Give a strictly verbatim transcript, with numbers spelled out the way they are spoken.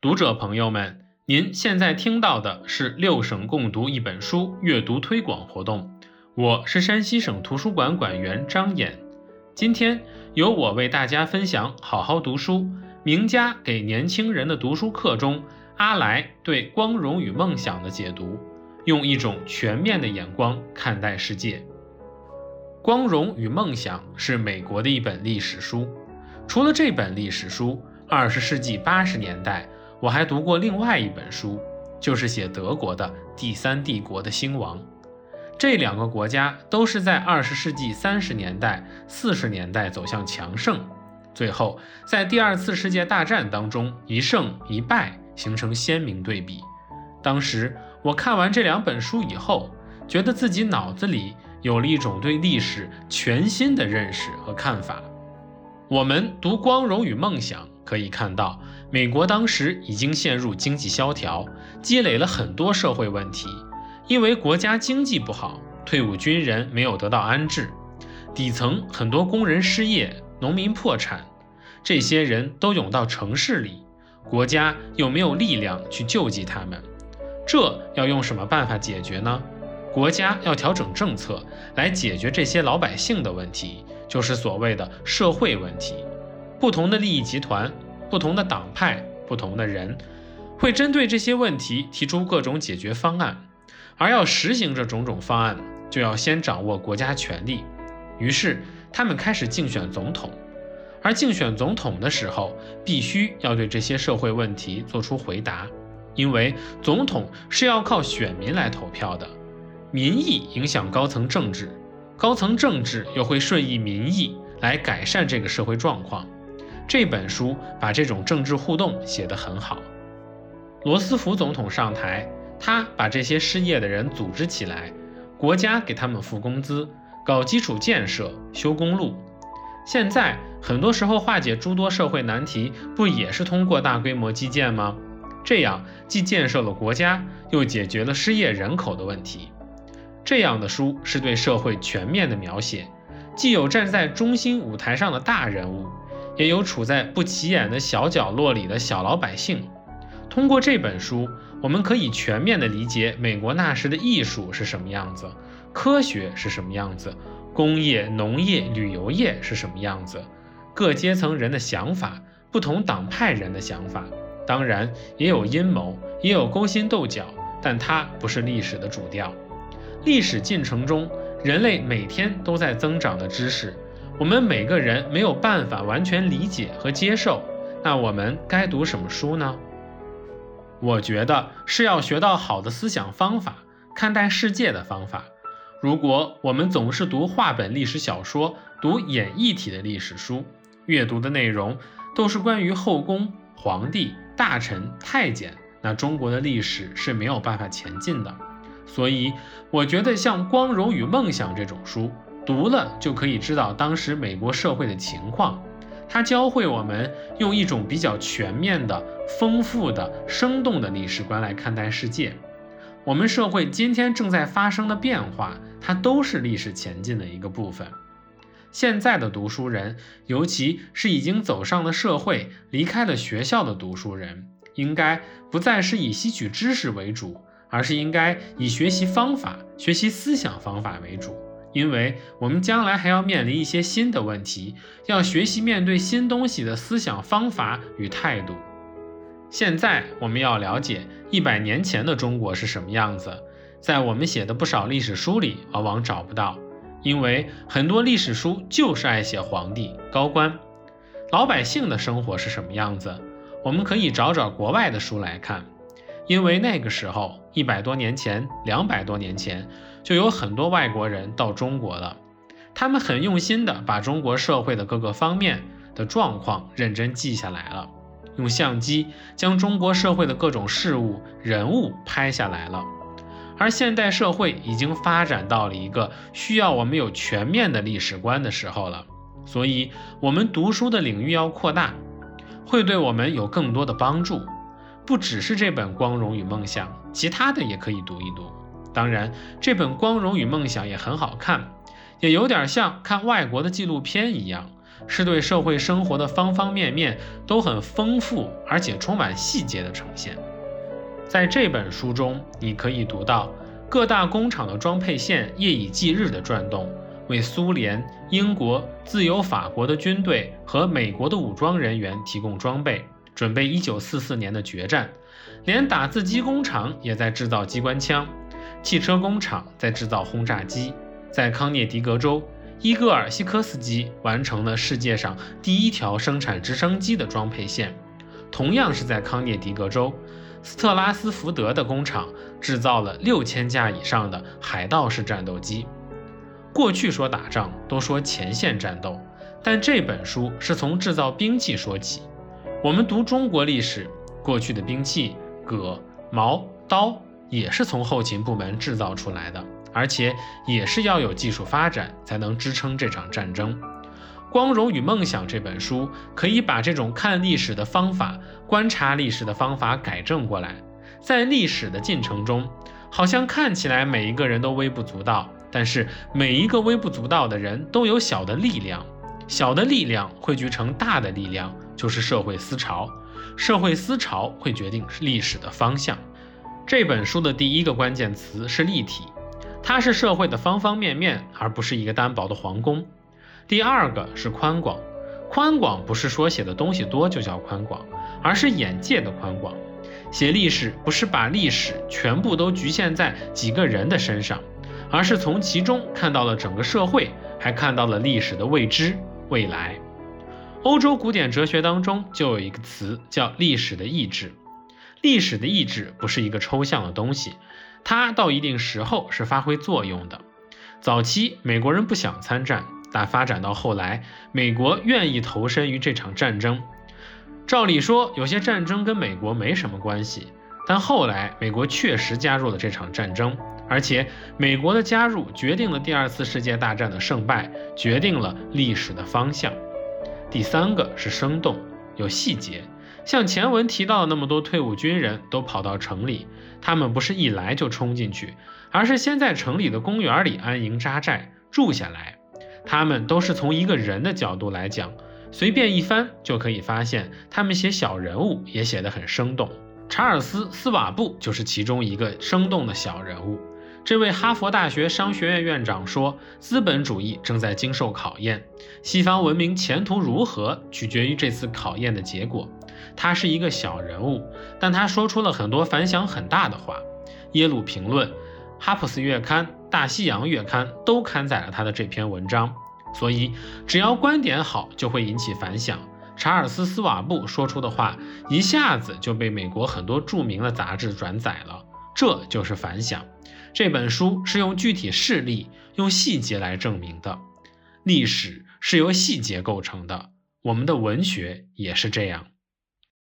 读者朋友们，您现在听到的是六省共读一本书阅读推广活动，我是山西省图书馆馆员张衍。今天由我为大家分享好好读书名家给年轻人的读书课中阿来对光荣与梦想的解读，用一种全面的眼光看待世界。光荣与梦想是美国的一本历史书，除了这本历史书，二十世纪八十年代我还读过另外一本书，就是写德国的第三帝国的兴亡。这两个国家都是在二十世纪三十年代、四十年代走向强盛，最后在第二次世界大战当中一胜一败，形成鲜明对比。当时我看完这两本书以后，觉得自己脑子里有了一种对历史全新的认识和看法。我们读《光荣与梦想》可以看到，美国当时已经陷入经济萧条，积累了很多社会问题。因为国家经济不好，退伍军人没有得到安置，底层很多工人失业，农民破产，这些人都涌到城市里，国家又没有力量去救济他们。这要用什么办法解决呢？国家要调整政策来解决这些老百姓的问题，就是所谓的社会问题。不同的利益集团、不同的党派、不同的人，会针对这些问题提出各种解决方案，而要实行这种种方案，就要先掌握国家权力。于是他们开始竞选总统，而竞选总统的时候，必须要对这些社会问题做出回答，因为总统是要靠选民来投票的。民意影响高层政治，高层政治又会顺应民意来改善这个社会状况。这本书把这种政治互动写得很好。罗斯福总统上台，他把这些失业的人组织起来，国家给他们付工资，搞基础建设，修公路。现在很多时候化解诸多社会难题，不也是通过大规模基建吗？这样既建设了国家，又解决了失业人口的问题。这样的书是对社会全面的描写，既有站在中心舞台上的大人物，也有处在不起眼的小角落里的小老百姓。通过这本书，我们可以全面地理解美国那时的艺术是什么样子，科学是什么样子，工业、农业、旅游业是什么样子，各阶层人的想法，不同党派人的想法。当然也有阴谋，也有勾心斗角，但它不是历史的主调。历史进程中，人类每天都在增长的知识，我们每个人没有办法完全理解和接受，那我们该读什么书呢？我觉得是要学到好的思想方法，看待世界的方法。如果我们总是读话本历史小说，读演绎体的历史书，阅读的内容都是关于后宫、皇帝、大臣、太监，那中国的历史是没有办法前进的。所以我觉得像《光荣与梦想》这种书，读了就可以知道当时美国社会的情况，它教会我们用一种比较全面的、丰富的、生动的历史观来看待世界。我们社会今天正在发生的变化，它都是历史前进的一个部分。现在的读书人，尤其是已经走上了社会、离开了学校的读书人，应该不再是以吸取知识为主，而是应该以学习方法、学习思想方法为主。因为我们将来还要面临一些新的问题，要学习面对新东西的思想方法与态度。现在我们要了解一百年前的中国是什么样子，在我们写的不少历史书里往往找不到，因为很多历史书就是爱写皇帝、高官。老百姓的生活是什么样子，我们可以找找国外的书来看。因为那个时候一百多年前、两百多年前就有很多外国人到中国了，他们很用心地把中国社会的各个方面的状况认真记下来了，用相机将中国社会的各种事物、人物拍下来了。而现代社会已经发展到了一个需要我们有全面的历史观的时候了，所以我们读书的领域要扩大，会对我们有更多的帮助。不只是这本《光荣与梦想》，其他的也可以读一读。当然，这本《光荣与梦想》也很好看，也有点像看外国的纪录片一样， 是对社会生活的方方面面都很丰富而且充满细节的呈现。在这本书中，你可以读到各大工厂的装配线夜以继日的转动，为苏联、英国、自由法国的军队和美国的武装人员提供装备，准备一九四四年的决战。连打字机工厂也在制造机关枪，汽车工厂在制造轰炸机。在康涅狄格州，伊戈尔·西科斯基完成了世界上第一条生产直升机的装配线。同样是在康涅狄格州，斯特拉斯福德的工厂制造了六千架以上的海盗式战斗机。过去说打仗都说前线战斗，但这本书是从制造兵器说起。我们读中国历史，过去的兵器戈、矛、刀也是从后勤部门制造出来的，而且也是要有技术发展才能支撑这场战争。《光荣与梦想》这本书可以把这种看历史的方法、观察历史的方法改正过来。在历史的进程中，好像看起来每一个人都微不足道，但是每一个微不足道的人都有小的力量，小的力量汇聚成大的力量，就是社会思潮。社会思潮会决定历史的方向。这本书的第一个关键词是立体，它是社会的方方面面，而不是一个单薄的皇宫。第二个是宽广，宽广不是说写的东西多就叫宽广，而是眼界的宽广。写历史不是把历史全部都局限在几个人的身上，而是从其中看到了整个社会，还看到了历史的未知、未来。欧洲古典哲学当中就有一个词叫历史的意志。历史的意志不是一个抽象的东西，它到一定时候是发挥作用的。早期美国人不想参战，但发展到后来，美国愿意投身于这场战争。照理说，有些战争跟美国没什么关系，但后来美国确实加入了这场战争，而且美国的加入决定了第二次世界大战的胜败，决定了历史的方向。第三个是生动，有细节。像前文提到的那么多退伍军人都跑到城里，他们不是一来就冲进去，而是先在城里的公园里安营扎寨住下来。他们都是从一个人的角度来讲，随便一翻就可以发现他们写小人物也写得很生动。查尔斯·斯瓦布就是其中一个生动的小人物。这位哈佛大学商学院院长说，资本主义正在经受考验，西方文明前途如何取决于这次考验的结果。他是一个小人物，但他说出了很多反响很大的话。耶鲁评论、哈普斯月刊、大西洋月刊都刊载了他的这篇文章，所以只要观点好就会引起反响。查尔斯·斯瓦布说出的话一下子就被美国很多著名的杂志转载了，这就是反响。这本书是用具体事例、用细节来证明的。历史是由细节构成的，我们的文学也是这样。